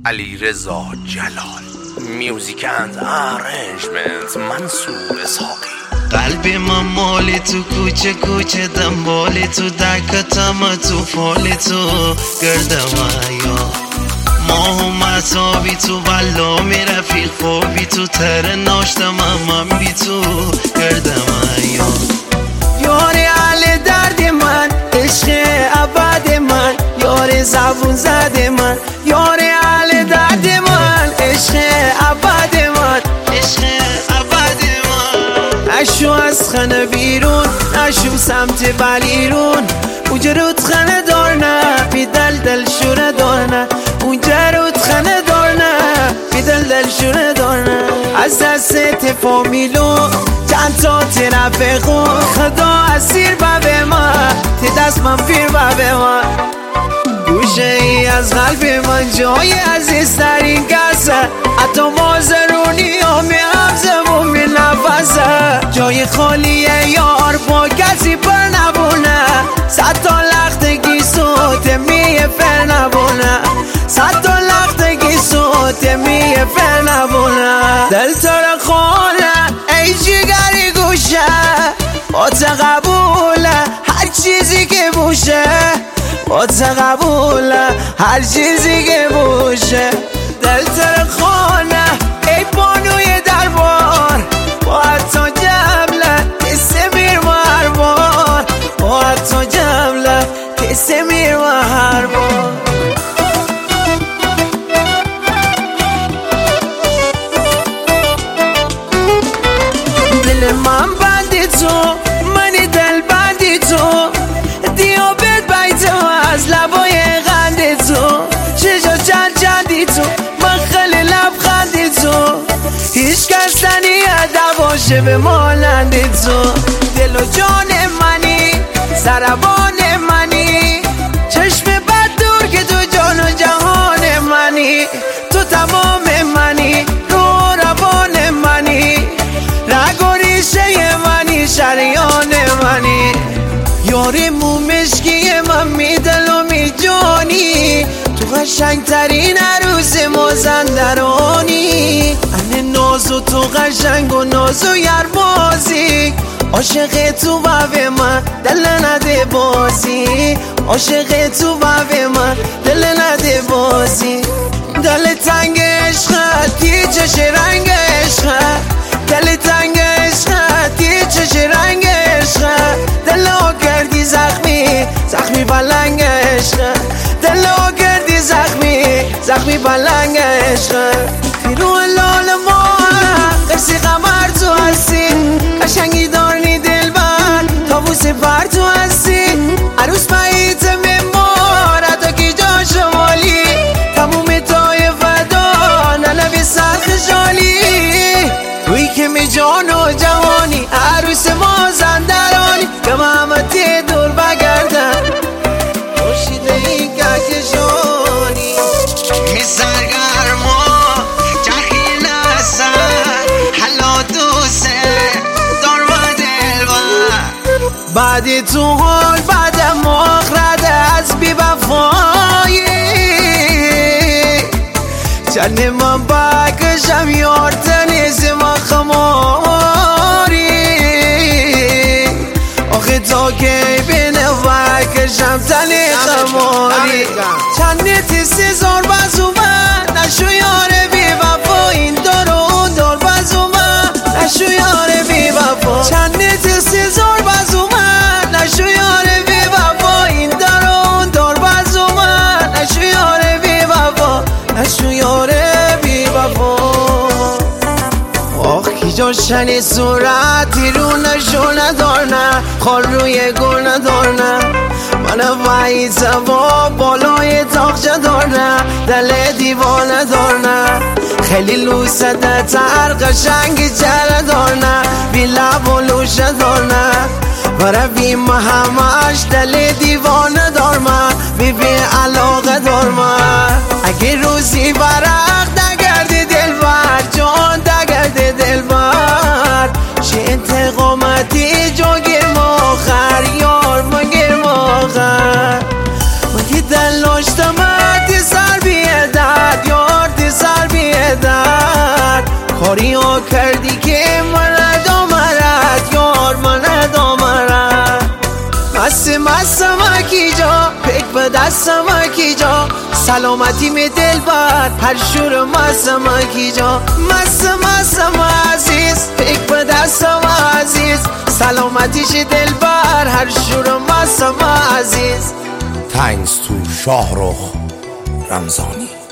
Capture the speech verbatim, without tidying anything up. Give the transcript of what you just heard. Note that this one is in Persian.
علیرضا جلال. میوزیک اند ارنجمنت منصور اسحاقی. قلب من مال تو، کوچه کوچه دنبال تو، دکتم تو فال تو، گردم ایا ماه و مسابی تو، بلا می رفیق خوابی تو، تر ناشتم من بی تو، گردم ایا یار اهل درد من، عشق ابد من، یار زبون زد من، یار اهل درد من، عشق ابد من، عشق ابد من. نشو از خانه بیرون، نشو سمت بلیرون، اونجا رود خانه دار نه، بی دل دل شوره دار نه، اونجا رود خانه دار نه، بی دل دل شوره دار نه. از دست فامیلو چند تا ترافقو، خدا اسیر به من، تی دست من پیر به من. گوشه ای از قلب من جای عزیزترین کسه، حتی مازرونی ها می حفظه و می نفسه. جای خالیه یار با کسی پر نبونه، صد تا لختگی سوت می فر نبونه، صد تا لختگی سوت می فر نبونه. دل تر خانه ای جگری گوشه، با قبوله هر چیزی که بوشه، با قبوله هر چیزی که بوشه. دل تر خانه ای بانوی دربار، با حتی جمله کسی میر و هر بار، با حتی جمله کسی میر و هر بار. دل من بندی تو، منی دل بندی تو، دیابت بیت از لبای غندی تو، چجا چند چندی تو، من خیلی لبخندی تو، هیچ کس تنیه دواشه به مانندی تو. دل و جان منی، سربان منی، چشم بد دور که تو جان و جهان منی، تو تمام منی، رو روان منی، رگ و ریشه منی، شریان منی. یاری مومشکی من می دل و می جانی، تو قشنگ ترین عروس مازندرانی. انه نازو تو قشنگ و نازو یربازی، عاشق تو بابه من دل نده بازی، عاشق تو بابه من دل نده بازی. دل تنگ عشقت تی چش رنگ عشقت، دل تنگ عشقت تی چش رنگ عشقت، دل ها کردی زخمی زخمی بلنگ عشقت، دل ها کردی زخمی زخمی بلنگ عشقت. پیرو لال ما قرصی قمر تو هستی، قشنگی دارنی دل بر تابوس پر تو هستی، عروس باییت ممار حتی کی جا شمالی، تموم تای فدا ننوی سرخ شالی. توی که می جان و جوانی، عروس مازندرانی، که محمدی دور بگردن خوشیده این کهکشانی. می سرگرما جخی نسر حلا دوسته دار و دلبر، بعدی تو حال بعد مخرد از بی وفایی، چند من بکشم یار تنیز من خماری، آخه تا که بینه بکشم تنی خماری. چند تیسی زار بزو من، نشو یار بی وفا، این دار و اون دار بزو من، نشو یار بی وفا. چند تیسی زار بزو من، نشو یار بی وفا، این دار و اون دار بزو من، نشو یار بی وفا، نشو یار بی وفا. آخ کی جاشنی صورتی رو نشو ندار نه، خال روی گل ندار نه، من وعید با بالای تاخچه دار نه، دل دیوانه دار نه، خیلی لوسه تر قشنگی چره دار نه، بی لب و لوشه دار نه، برای بیم همش دل دیوانه دار من، بی بی علاقه دار من. اگه روزی برق دگردی دل بر جان، دگردی دل بر چه انتقامتی جو گرم آخر یار، ما گرم آخر. من که دل داشتم سر بیه درد یار، کاری ها کردی که من ندامرد یار من ندامرد مست مستم اکی جا پک به دستم اکی جا سلامتی می دل بر هر شور مستم اکی جا مست مستم عزیز پک به دستم عزیز سلامتیش دل بر هر شور مستم عزیز تhanks to شاهرخ رمضانی.